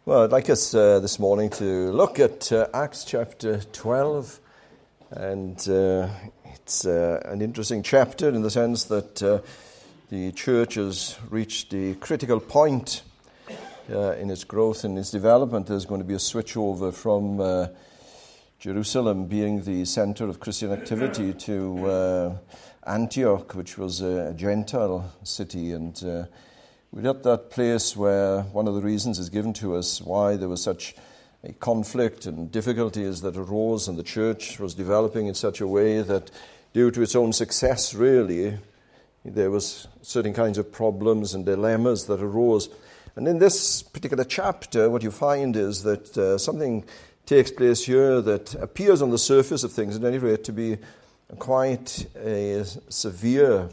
Well, I'd like us this morning to look at Acts chapter 12, and it's an interesting chapter in the sense that the church has reached a critical point in its growth and its development. There's going to be a switch over from Jerusalem being the center of Christian activity to Antioch, which was a Gentile city, and we're at that place where one of the reasons is given to us why there was such a conflict and difficulties that arose, and the church was developing in such a way that due to its own success, really, there was certain kinds of problems and dilemmas that arose. And in this particular chapter, what you find is that something takes place here that appears on the surface of things, at any rate, to be quite a severe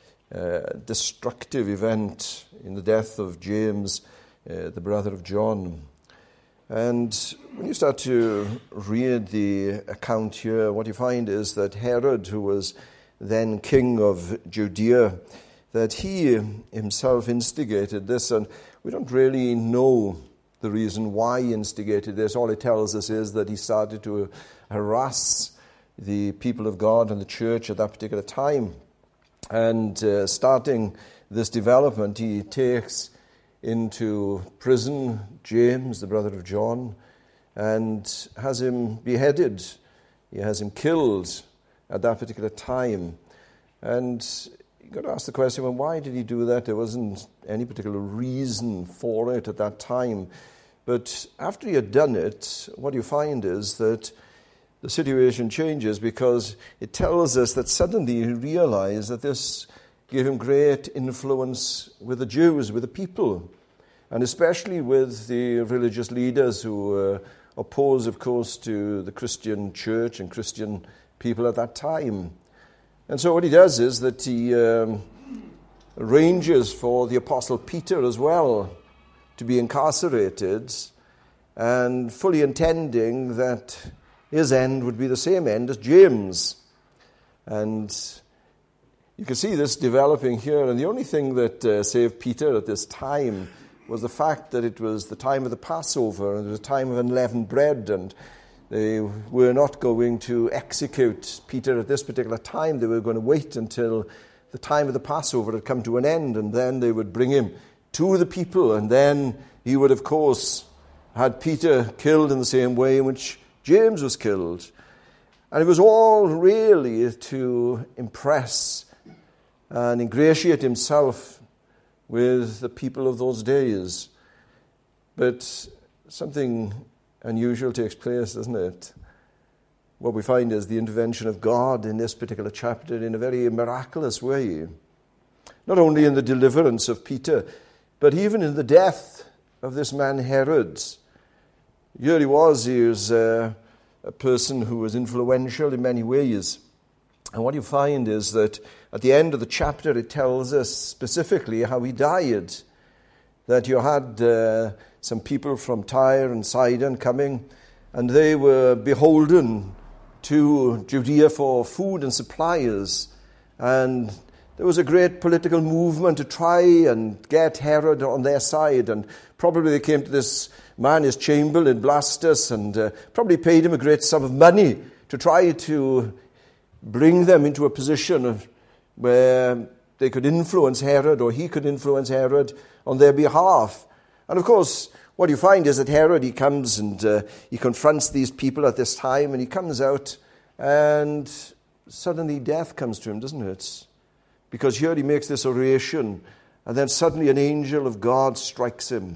destructive event in the death of James, the brother of John. And when you start to read the account here, what you find is that Herod, who was then king of Judea, that he himself instigated this, and we don't really know the reason why he instigated this. All it tells us is that he started to harass the people of God and the church at that particular time. And starting this development, he takes into prison James, the brother of John, and has him beheaded. He has him killed at that particular time. And you've got to ask the question, well, why did he do that? There wasn't any particular reason for it at that time. But after he had done it, what you find is that the situation changes, because it tells us that suddenly he realized that this gave him great influence with the Jews, with the people, and especially with the religious leaders who were opposed, of course, to the Christian church and Christian people at that time. And so what he does is that he arranges for the Apostle Peter as well to be incarcerated, and fully intending that his end would be the same end as James. And you can see this developing here. And the only thing that saved Peter at this time was the fact that it was the time of the Passover, and it was a time of unleavened bread, and they were not going to execute Peter at this particular time. They were going to wait until the time of the Passover had come to an end, and then they would bring him to the people, and then he would, of course, had Peter killed in the same way in which James was killed. And it was all really to impress and ingratiate himself with the people of those days. But something unusual takes place, doesn't it? What we find is the intervention of God in this particular chapter in a very miraculous way. Not only in the deliverance of Peter, but even in the death of this man Herod. Here he was a person who was influential in many ways. And what you find is that at the end of the chapter, it tells us specifically how he died. That you had some people from Tyre and Sidon coming, and they were beholden to Judea for food and supplies. And there was a great political movement to try and get Herod on their side, and probably they came to this man, his chamberlain, Blastus, and probably paid him a great sum of money to try to bring them into a position where they could influence Herod, or he could influence Herod on their behalf. And of course, what you find is that Herod, he comes and he confronts these people at this time, and he comes out, and suddenly death comes to him, doesn't it? Because here he makes this oration, and then suddenly an angel of God strikes him.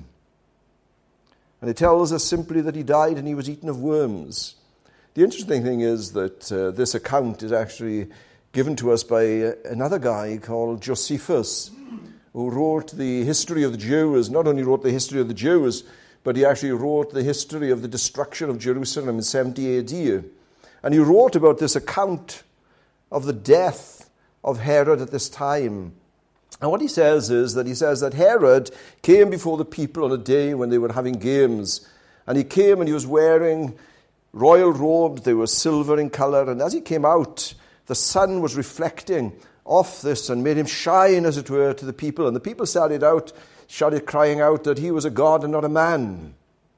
And it tells us simply that he died and he was eaten of worms. The interesting thing is that this account is actually given to us by another guy called Josephus, who wrote the history of the Jews. Not only wrote the history of the Jews, but he actually wrote the history of the destruction of Jerusalem in 70 AD. And he wrote about this account of the death of Herod at this time. And what he says is that Herod came before the people on a day when they were having games. And he came and he was wearing royal robes. They were silver in color. And as he came out, the sun was reflecting off this and made him shine, as it were, to the people. And the people started crying out that he was a god and not a man.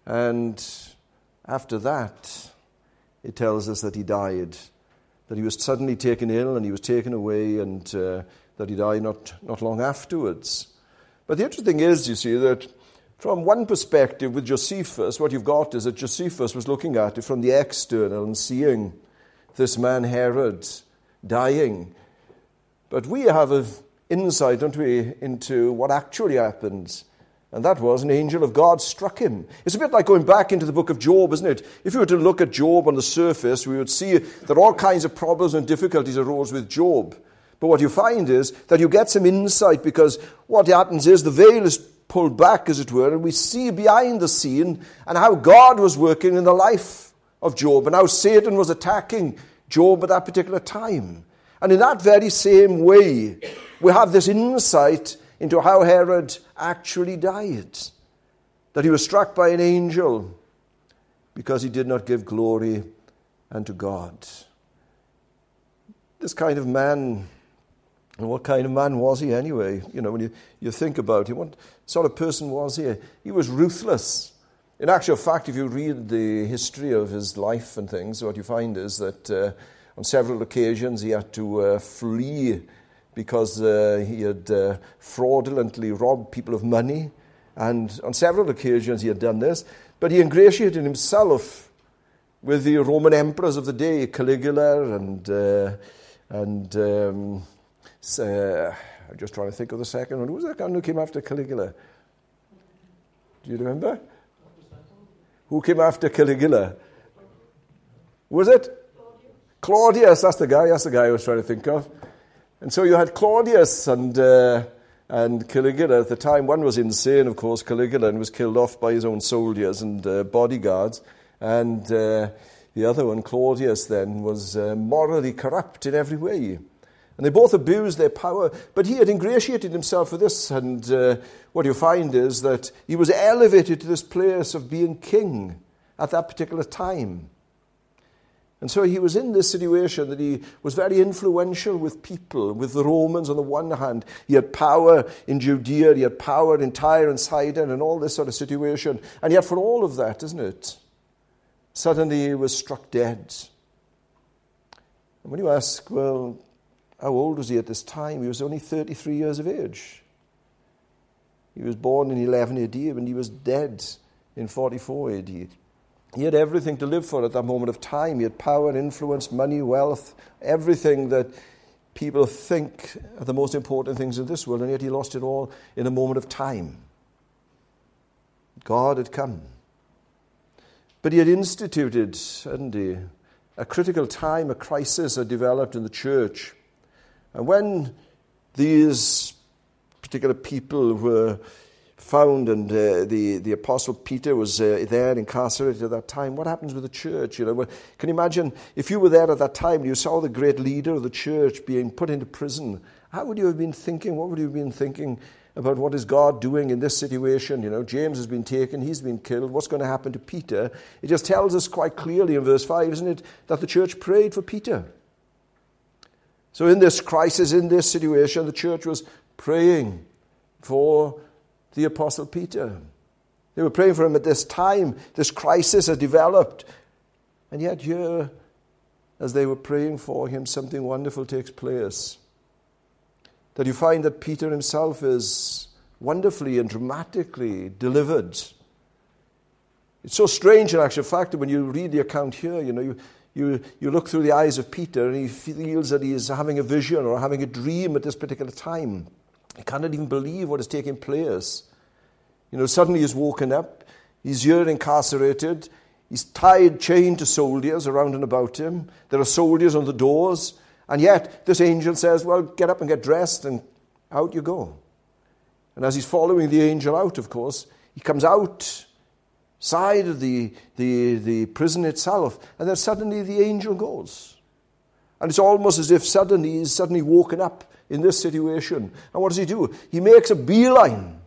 And after that, it tells us that he died, that he was suddenly taken ill and he was taken away, and that he died not long afterwards. But the interesting is, you see, that from one perspective with Josephus, what you've got is that Josephus was looking at it from the external and seeing this man Herod dying. But we have an insight, don't we, into what actually happened. And that was an angel of God struck him. It's a bit like going back into the book of Job, isn't it? If you were to look at Job on the surface, we would see that all kinds of problems and difficulties arose with Job. But what you find is that you get some insight, because what happens is the veil is pulled back, as it were, and we see behind the scene and how God was working in the life of Job and how Satan was attacking Job at that particular time. And in that very same way, we have this insight into how Herod actually died, that he was struck by an angel because he did not give glory unto God. This kind of man, and what kind of man was he anyway? You know, when you think about him, what sort of person was he? He was ruthless. In actual fact, if you read the history of his life and things, what you find is that on several occasions he had to flee because he had fraudulently robbed people of money. And on several occasions he had done this. But he ingratiated himself with the Roman emperors of the day, Caligula and I'm just trying to think of the second one. Who was that guy who came after Caligula? Do you remember? Who came after Caligula? Was it? Claudius, that's the guy I was trying to think of. And so you had Claudius and Caligula at the time. One was insane, of course, Caligula, and was killed off by his own soldiers and bodyguards. And the other one, Claudius, then, was morally corrupt in every way. And they both abused their power. But he had ingratiated himself with this, and what you find is that he was elevated to this place of being king at that particular time. And so he was in this situation that he was very influential with people, with the Romans on the one hand. He had power in Judea, he had power in Tyre and Sidon and all this sort of situation. And yet for all of that, isn't it, suddenly he was struck dead. And when you ask, well, how old was he at this time? He was only 33 years of age. He was born in 11 AD and he was dead in 44 AD. He had everything to live for at that moment of time. He had power, influence, money, wealth, everything that people think are the most important things in this world, and yet he lost it all in a moment of time. God had come. But he had instituted, hadn't he, a critical time, a crisis had developed in the church. And when these particular people were found, and the Apostle Peter was there incarcerated at that time, what happens with the church? You know, can you imagine if you were there at that time and you saw the great leader of the church being put into prison? How would you have been thinking? What would you have been thinking about what is God doing in this situation? You know, James has been taken, he's been killed. What's going to happen to Peter? It just tells us quite clearly in verse 5, isn't it, that the church prayed for Peter. So in this crisis, in this situation, the church was praying for the Apostle Peter. They were praying for him at this time. This crisis had developed. And yet here, as they were praying for him, something wonderful takes place. That you find that Peter himself is wonderfully and dramatically delivered. It's so strange in actual fact that when you read the account here, you know, you look through the eyes of Peter and he feels that he is having a vision or having a dream at this particular time. He cannot even believe what is taking place. You know, suddenly he's woken up. He's here incarcerated. He's tied, chained to soldiers around and about him. There are soldiers on the doors. And yet this angel says, well, get up and get dressed, and out you go. And as he's following the angel out, of course, he comes outside of the prison itself. And then suddenly the angel goes. And it's almost as if he's suddenly woken up in this situation. And what does he do? He makes a beeline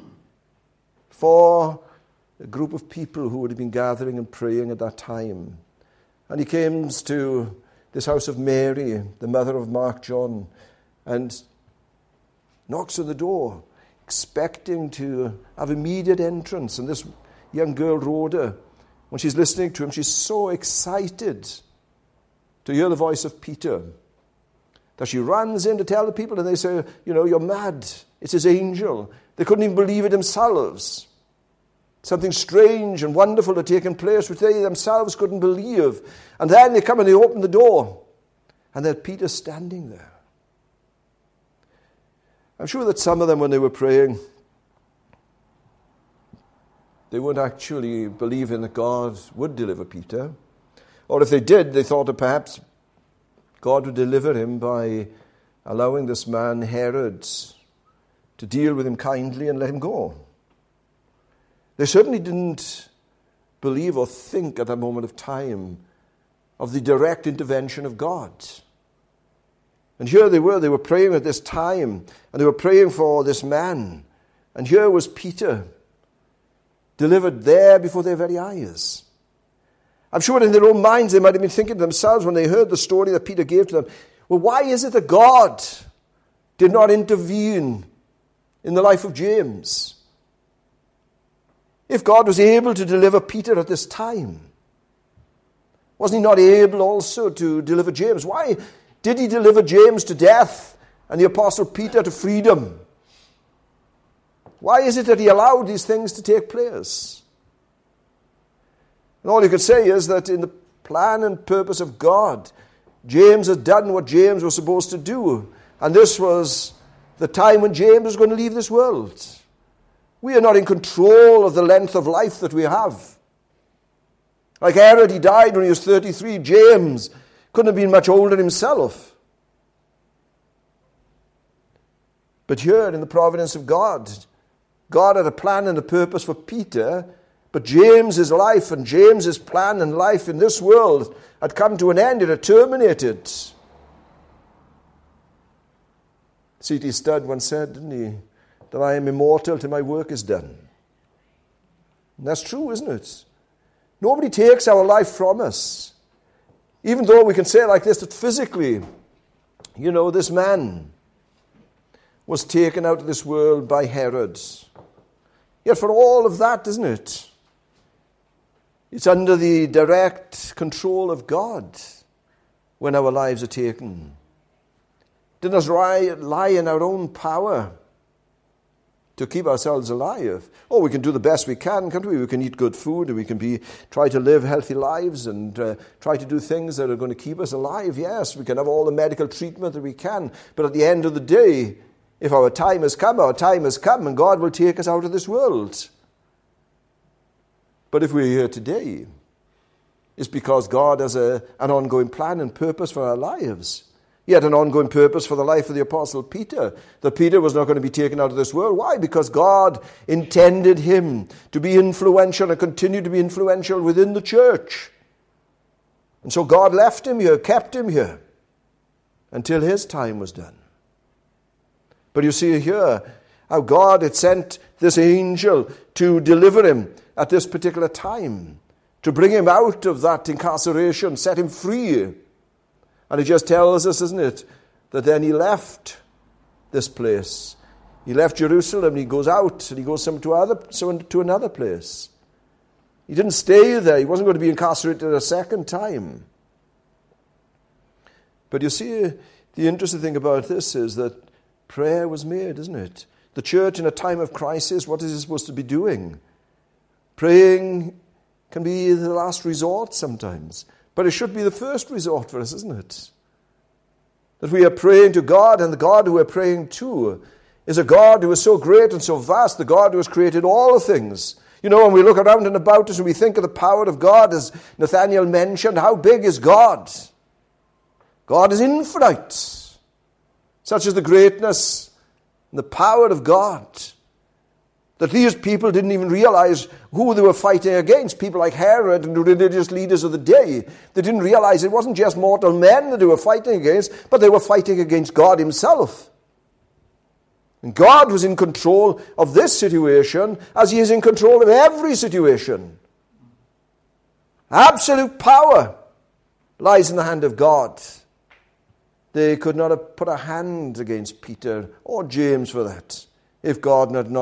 for a group of people who would have been gathering and praying at that time. And he comes to this house of Mary, the mother of Mark John, and knocks on the door, expecting to have immediate entrance. And young girl, Rhoda, when she's listening to him, she's so excited to hear the voice of Peter that she runs in to tell the people, and they say, you're mad. It's his angel. They couldn't even believe it themselves. Something strange and wonderful had taken place which they themselves couldn't believe. And then they come and they open the door, and there's Peter standing there. I'm sure that some of them, when they were praying, they weren't actually believing that God would deliver Peter. Or if they did, they thought that perhaps God would deliver him by allowing this man, Herod, to deal with him kindly and let him go. They certainly didn't believe or think at that moment of time of the direct intervention of God. And here they were praying at this time, and they were praying for this man. And here was Peter, delivered there before their very eyes. I'm sure in their own minds they might have been thinking to themselves when they heard the story that Peter gave to them, well, why is it that God did not intervene in the life of James? If God was able to deliver Peter at this time, wasn't he not able also to deliver James? Why did he deliver James to death and the apostle Peter to freedom? Why is it that he allowed these things to take place? And all you could say is that in the plan and purpose of God, James had done what James was supposed to do. And this was the time when James was going to leave this world. We are not in control of the length of life that we have. Like Herod, he died when he was 33. James couldn't have been much older himself. But here in the providence of God, God had a plan and a purpose for Peter, but James's life and James's plan and life in this world had come to an end. It had terminated. C.T. Studd once said, didn't he, that I am immortal till my work is done. And that's true, isn't it? Nobody takes our life from us. Even though we can say it like this, that physically, this man was taken out of this world by Herod. Yet for all of that, isn't it? It's under the direct control of God when our lives are taken. It doesn't lie in our own power to keep ourselves alive. Oh, we can do the best we can, can't we? We can eat good food, and we can try to live healthy lives and try to do things that are going to keep us alive. Yes, we can have all the medical treatment that we can, but at the end of the day, if our time has come, and God will take us out of this world. But if we're here today, it's because God has an ongoing plan and purpose for our lives. He had an ongoing purpose for the life of the Apostle Peter, that Peter was not going to be taken out of this world. Why? Because God intended him to be influential and continue to be influential within the church. And so God left him here, kept him here, until his time was done. But you see here how God had sent this angel to deliver him at this particular time, to bring him out of that incarceration, set him free. And it just tells us, isn't it, that then he left this place. He left Jerusalem, he goes out, and he goes to another place. He didn't stay there. He wasn't going to be incarcerated a second time. But you see, the interesting thing about this is that prayer was made, isn't it? The church in a time of crisis, what is it supposed to be doing? Praying can be the last resort sometimes. But it should be the first resort for us, isn't it? That we are praying to God, and the God who we're praying to is a God who is so great and so vast, the God who has created all things. When we look around and about us and we think of the power of God, as Nathaniel mentioned, how big is God? God is infinite. Such is the greatness and the power of God, that these people didn't even realize who they were fighting against. People like Herod and the religious leaders of the day, they didn't realize it wasn't just mortal men that they were fighting against, but they were fighting against God himself. And God was in control of this situation as he is in control of every situation. Absolute power lies in the hand of God. They could not have put a hand against Peter or James for that, if God had not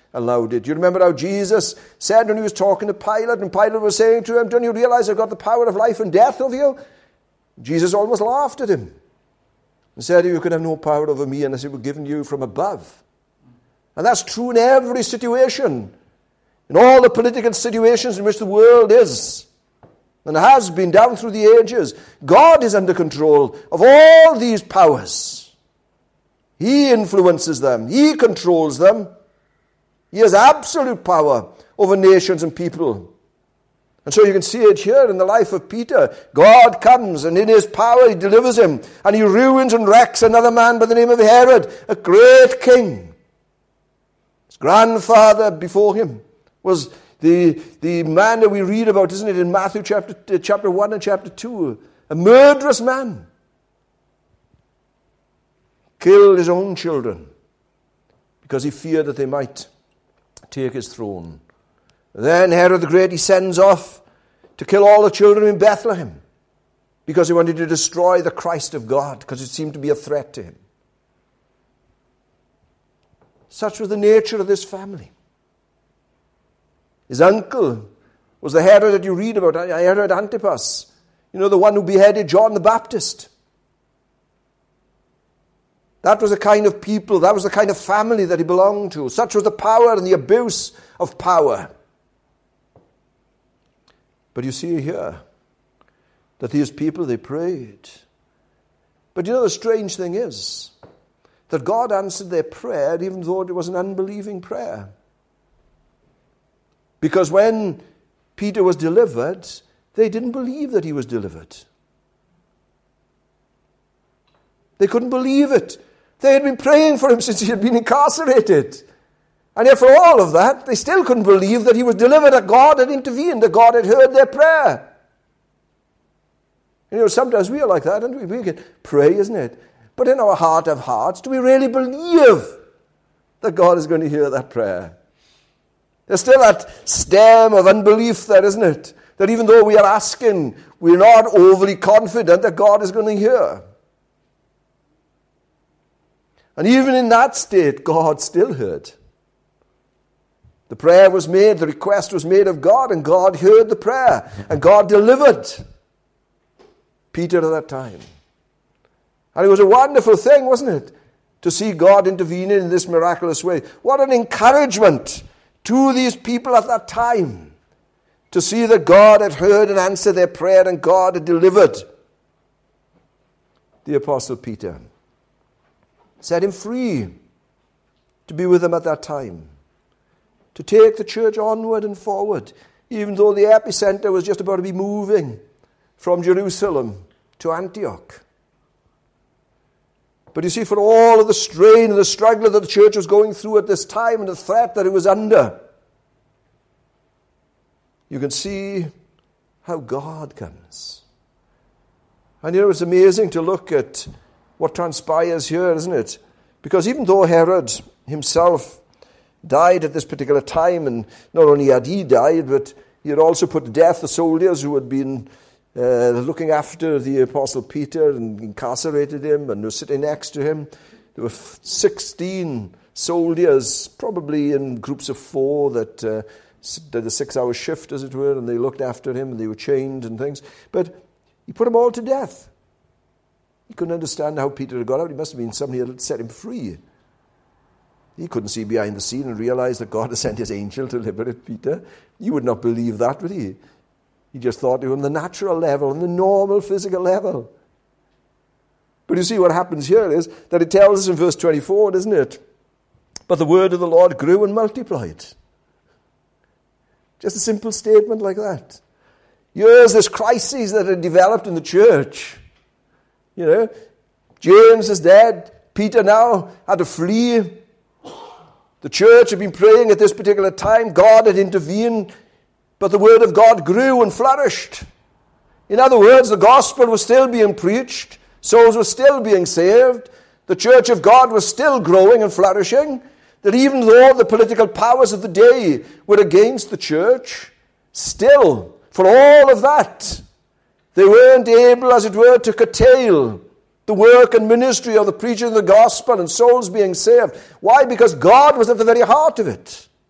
allowed it. You remember how Jesus said when he was talking to Pilate, and Pilate was saying to him, don't you realize I've got the power of life and death over you? Jesus almost laughed at him and said, you could have no power over me unless it were given you from above. And that's true in every situation, in all the political situations in which the world is, and has been down through the ages. God is under control of all these powers. He influences them. He controls them. He has absolute power over nations and people. And so you can see it here in the life of Peter. God comes, and in his power he delivers him, and he ruins and wrecks another man by the name of Herod, a great king. His grandfather before him was the man that we read about, isn't it, in Matthew chapter 1 and chapter 2, a murderous man. Killed his own children because he feared that they might take his throne. Then Herod the Great, he sends off to kill all the children in Bethlehem because he wanted to destroy the Christ of God, because it seemed to be a threat to him. Such was the nature of this family. His uncle was the Herod that you read about, Herod Antipas. You know, the one who beheaded John the Baptist. That was the kind of people, that was the kind of family that he belonged to. Such was the power and the abuse of power. But you see here that these people, they prayed. But you know, the strange thing is that God answered their prayer even though it was an unbelieving prayer. Because when Peter was delivered, they didn't believe that he was delivered. They couldn't believe it. They had been praying for him since he had been incarcerated. And yet for all of that, they still couldn't believe that he was delivered, that God had intervened, that God had heard their prayer. You know, sometimes we are like that, and we can pray, isn't it? But in our heart of hearts, do we really believe that God is going to hear that prayer? There's still that stem of unbelief there, isn't it? That even though we are asking, we're not overly confident that God is going to hear. And even in that state, God still heard. The prayer was made, the request was made of God, and God heard the prayer, and God delivered Peter at that time. And it was a wonderful thing, wasn't it? To see God intervening in this miraculous way. What an encouragement to these people at that time, to see that God had heard and answered their prayer, and God had delivered the Apostle Peter. Set him free to be with them at that time, to take the church onward and forward, even though the epicenter was just about to be moving from Jerusalem to Antioch. But you see, for all of the strain and the struggle that the church was going through at this time and the threat that it was under, you can see how God comes. And you know, it's amazing to look at what transpires here, isn't it? Because even though Herod himself died at this particular time, and not only had he died, but he had also put to death the soldiers who had been looking after the Apostle Peter and incarcerated him and were sitting next to him. There were 16 soldiers, probably in groups of 4, that did a 6-hour shift, as it were, and they looked after him, and they were chained and things. But he put them all to death. He couldn't understand how Peter had got out. He must have been somebody that had set him free. He couldn't see behind the scene and realize that God had sent his angel to liberate Peter. He would not believe that, would he? He just thought it was on the natural level, on the normal physical level. But you see, what happens here is that it tells us in verse 24, doesn't it? But the word of the Lord grew and multiplied. Just a simple statement like that. Here's this crisis that had developed in the church. You know, James is dead. Peter now had to flee. The church had been praying at this particular time. God had intervened. But the word of God grew and flourished. In other words, the gospel was still being preached. Souls were still being saved. The church of God was still growing and flourishing. That even though the political powers of the day were against the church, still, for all of that, they weren't able, as it were, to curtail the work and ministry of the preaching of the gospel and souls being saved. Why? Because God was at the very heart of it.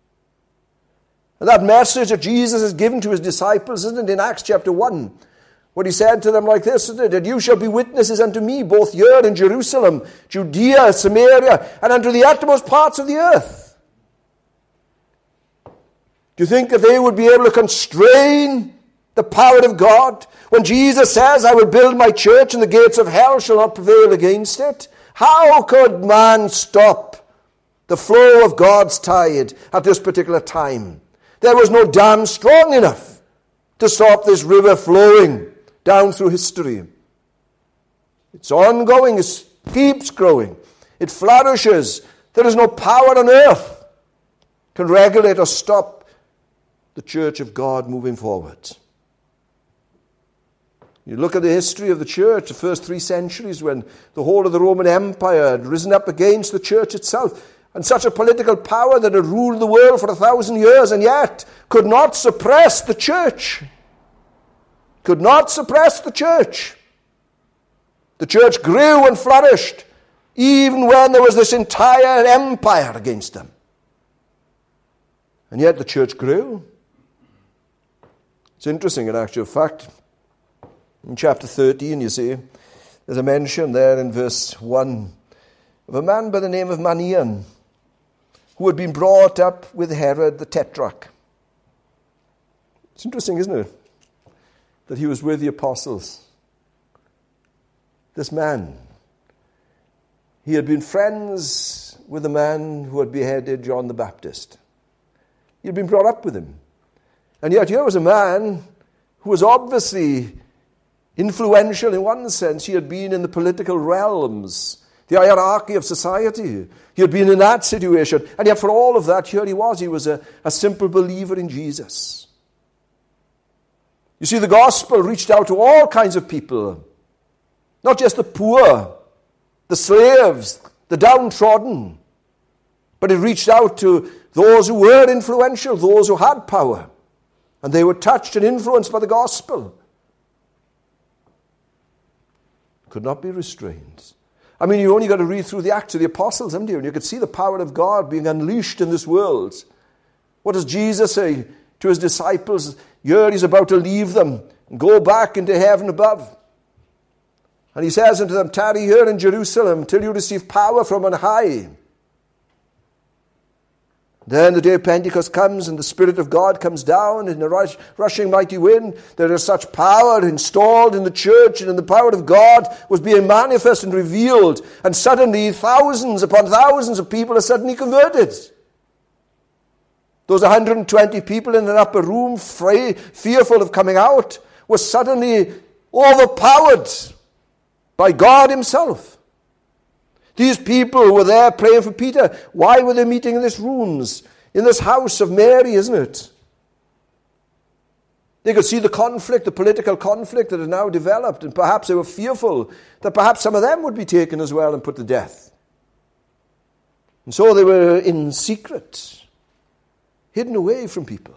And that message that Jesus has given to his disciples, isn't it, in Acts chapter 1, where he said to them like this, isn't it, that you shall be witnesses unto me, both here in Jerusalem, Judea, Samaria, and unto the uttermost parts of the earth. Do you think that they would be able to constrain the power of God? When Jesus says, I will build my church and the gates of hell shall not prevail against it. How could man stop the flow of God's tide at this particular time? There was no dam strong enough to stop this river flowing down through history. It's ongoing, it keeps growing, it flourishes. There is no power on earth can regulate or stop the church of God moving forward. You look at the history of the church, the first 3 centuries, when the whole of the Roman Empire had risen up against the church itself, and such a political power that had ruled the world for 1,000 years, and yet could not suppress the church. Could not suppress the church. The church grew and flourished, even when there was this entire empire against them. And yet the church grew. It's interesting, in actual fact. In chapter 13, you see, there's a mention there in verse 1 of a man by the name of Manaen, who had been brought up with Herod the Tetrarch. It's interesting, isn't it, that he was with the apostles. This man, he had been friends with the man who had beheaded John the Baptist. He had been brought up with him. And yet here was a man who was obviously influential in one sense. He had been in the political realms, the hierarchy of society. He had been in that situation. And yet for all of that, here he was. He was a simple believer in Jesus. You see, the gospel reached out to all kinds of people. Not just the poor, the slaves, the downtrodden. But it reached out to those who were influential, those who had power. And they were touched and influenced by the gospel. Could not be restrained. I mean, you only got to read through the Acts of the Apostles, haven't you? And you could see the power of God being unleashed in this world. What does Jesus say to his disciples? Here he's about to leave them and go back into heaven above. And he says unto them, tarry here in Jerusalem till you receive power from on high. Then the day of Pentecost comes and the Spirit of God comes down in a rushing mighty wind. There is such power installed in the church, and the power of God was being manifest and revealed. And suddenly thousands upon thousands of people are suddenly converted. Those 120 people in an upper room, fearful of coming out, were suddenly overpowered by God himself. These people were there praying for Peter. Why were they meeting in these rooms, in this house of Mary, isn't it? They could see the conflict, the political conflict that had now developed, and perhaps they were fearful that perhaps some of them would be taken as well and put to death. And so they were in secret, hidden away from people.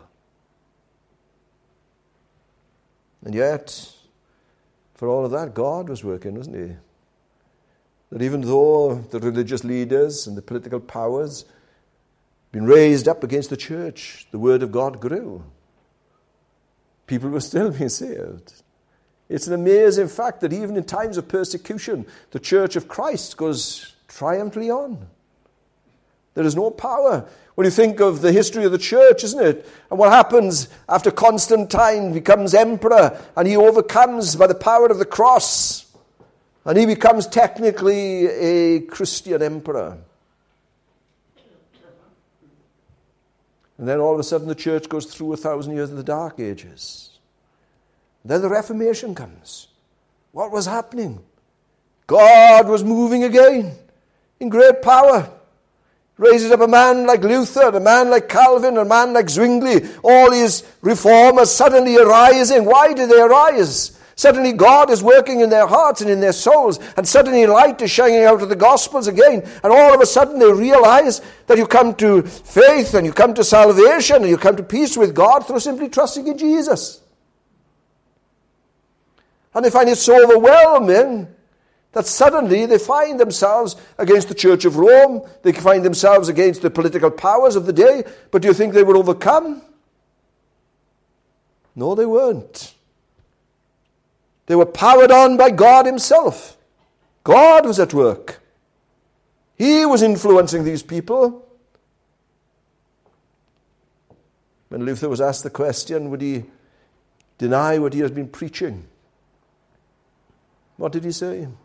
And yet, for all of that, God was working, wasn't he? That even though the religious leaders and the political powers had been raised up against the church, the word of God grew. People were still being saved. It's an amazing fact that even in times of persecution, the church of Christ goes triumphantly on. There is no power. When you think of the history of the church, isn't it? And what happens after Constantine becomes emperor and he overcomes by the power of the cross. And he becomes technically a Christian emperor. And then all of a sudden the church goes through 1,000 years of the Dark Ages. Then the Reformation comes. What was happening? God was moving again in great power. Raises up a man like Luther, a man like Calvin, a man like Zwingli. All these reformers suddenly arising. Why did they arise? Suddenly God is working in their hearts and in their souls, and suddenly light is shining out of the Gospels again, and all of a sudden they realize that you come to faith and you come to salvation and you come to peace with God through simply trusting in Jesus. And they find it so overwhelming that suddenly they find themselves against the Church of Rome, they find themselves against the political powers of the day, but do you think they were overcome? No, they weren't. They were powered on by God himself. God was at work. He was influencing these people. When Luther was asked the question, would he deny what he has been preaching? What did he say? He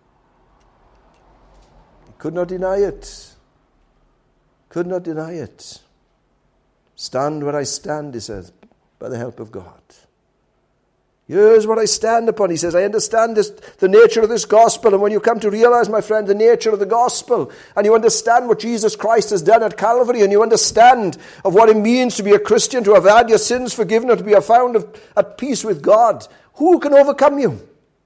could not deny it. Could not deny it. Stand where I stand, he says, by the help of God. Here's what I stand upon. He says, I understand the nature of this gospel. And when you come to realize, my friend, the nature of the gospel, and you understand what Jesus Christ has done at Calvary, and you understand of what it means to be a Christian, to have had your sins forgiven, or to be found at peace with God, who can overcome you?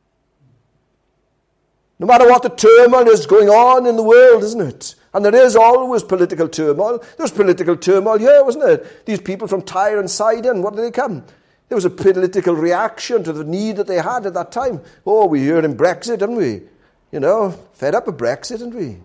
No matter what the turmoil is going on in the world, isn't it? And there is always political turmoil. There was political turmoil here, wasn't it? These people from Tyre and Sidon, what did they come? There was a political reaction to the need that they had at that time. Oh, we heard in Brexit, didn't we? You know, fed up with Brexit, didn't we?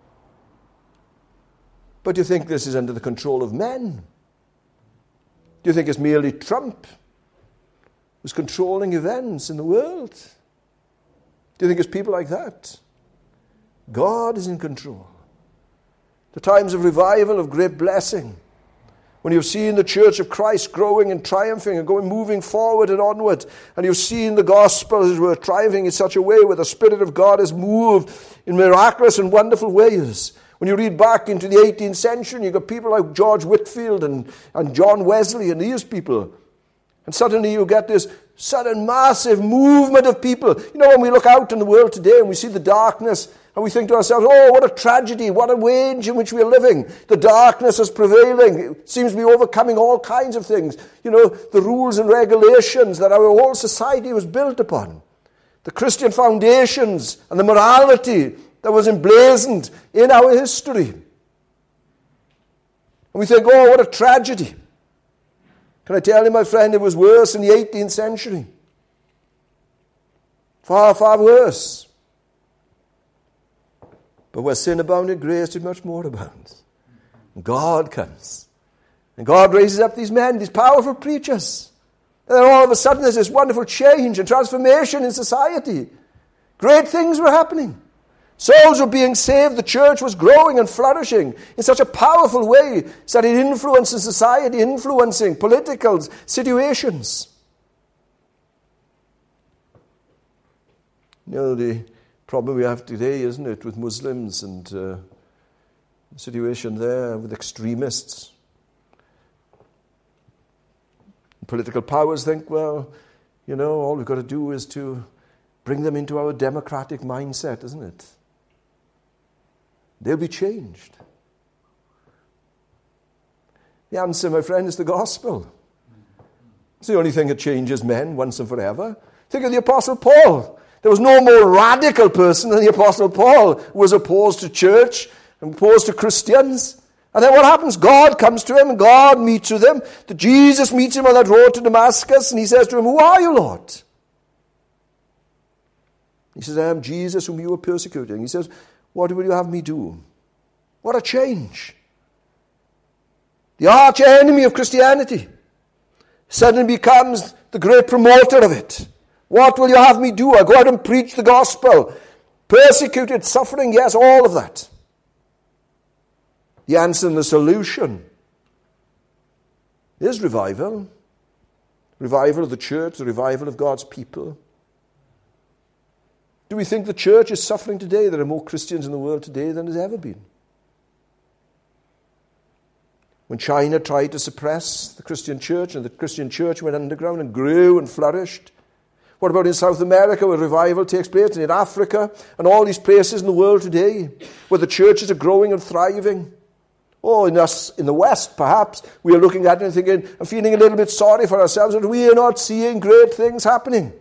But do you think this is under the control of men? Do you think it's merely Trump who's controlling events in the world? Do you think it's people like that? God is in control. The times of revival, of great blessing, when you've seen the church of Christ growing and triumphing and moving forward and onward, and you've seen the gospel as it were triumphing in such a way where the Spirit of God has moved in miraculous and wonderful ways. When you read back into the 18th century, you've got people like George Whitefield and John Wesley and these people. And suddenly you get this sudden massive movement of people. You know, when we look out in the world today and we see the darkness, and we think to ourselves, oh, what a tragedy, what a age in which we are living. The darkness is prevailing. It seems to be overcoming all kinds of things. You know, the rules and regulations that our whole society was built upon. The Christian foundations and the morality that was emblazoned in our history. And we think, oh, what a tragedy. Can I tell you, my friend, it was worse in the 18th century. Far, far worse. But where sin abounded, grace did much more abound. And God comes. And God raises up these men, these powerful preachers. And then all of a sudden there's this wonderful change and transformation in society. Great things were happening. Souls were being saved. The church was growing and flourishing in such a powerful way so that it influences society, influencing political situations. You know, the problem we have today, isn't it, with Muslims and the situation there with extremists. Political powers think, well, you know, all we've got to do is to bring them into our democratic mindset, isn't it? They'll be changed. The answer, my friend, is the gospel. It's the only thing that changes men once and forever. Think of the Apostle Paul. There was no more radical person than the Apostle Paul, who was opposed to church and opposed to Christians. And then what happens? God comes to him and God meets with him. Jesus meets him on that road to Damascus and he says to him, who are you, Lord? He says, I am Jesus whom you were persecuting. He says, what will you have me do? What a change. The arch enemy of Christianity suddenly becomes the great promoter of it. What will you have me do? I go out and preach the gospel. Persecuted, suffering, yes, all of that. The answer and the solution is revival. Revival of the church, the revival of God's people. Do we think the church is suffering today? There are more Christians in the world today than there's ever been. When China tried to suppress the Christian church, and the Christian church went underground and grew and flourished. What about in South America, where revival takes place, and in Africa, and all these places in the world today, where the churches are growing and thriving? Oh, in us, in the West, perhaps, we are looking at it and thinking, and feeling a little bit sorry for ourselves, that we are not seeing great things happening.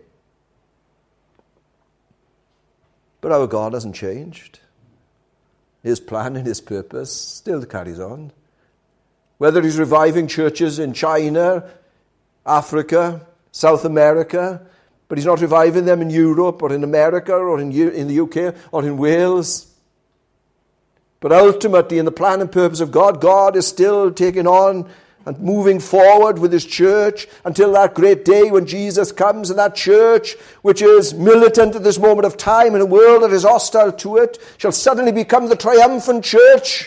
But our God hasn't changed. His plan and his purpose still carries on. Whether he's reviving churches in China, Africa, South America, but he's not reviving them in Europe or in America or in the UK or in Wales. But ultimately, in the plan and purpose of God, God is still taking on and moving forward with his church until that great day when Jesus comes, and that church, which is militant at this moment of time in a world that is hostile to it, shall suddenly become the triumphant church.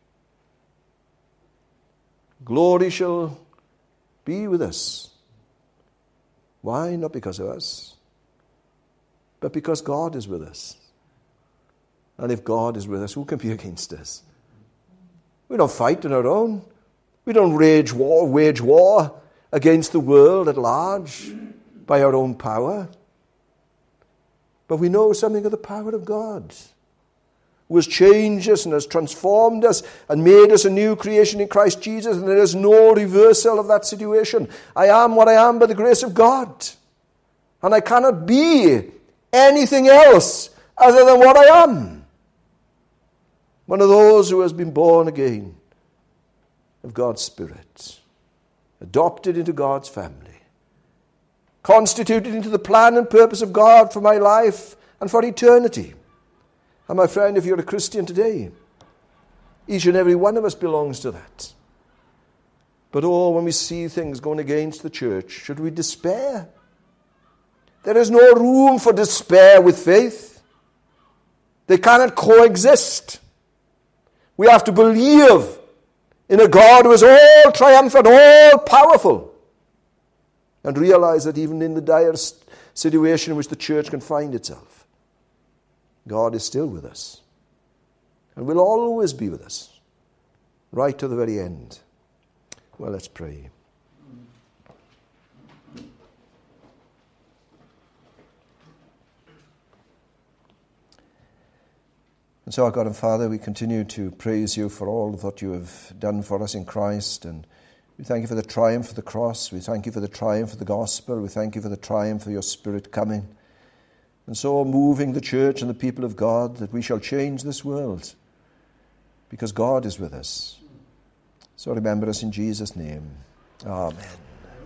Glory shall be with us. Why? Not because of us, but because God is with us. And if God is with us, who can be against us? We don't fight on our own. We don't wage war against the world at large by our own power. But we know something of the power of God, who has changed us and has transformed us and made us a new creation in Christ Jesus, and there is no reversal of that situation. I am what I am by the grace of God, and I cannot be anything else other than what I am. One of those who has been born again of God's Spirit, adopted into God's family, constituted into the plan and purpose of God for my life and for eternity. And my friend, if you're a Christian today, each and every one of us belongs to that. But when we see things going against the church, should we despair? There is no room for despair with faith. They cannot coexist. We have to believe in a God who is all triumphant, all powerful, and realize that even in the dire situation in which the church can find itself, God is still with us and will always be with us, right to the very end. Well, let's pray. And so, our God and Father, we continue to praise you for all that you have done for us in Christ, and we thank you for the triumph of the cross. We thank you for the triumph of the gospel. We thank you for the triumph of your Spirit coming, and so moving the church and the people of God, that we shall change this world because God is with us. So remember us in Jesus' name. Amen.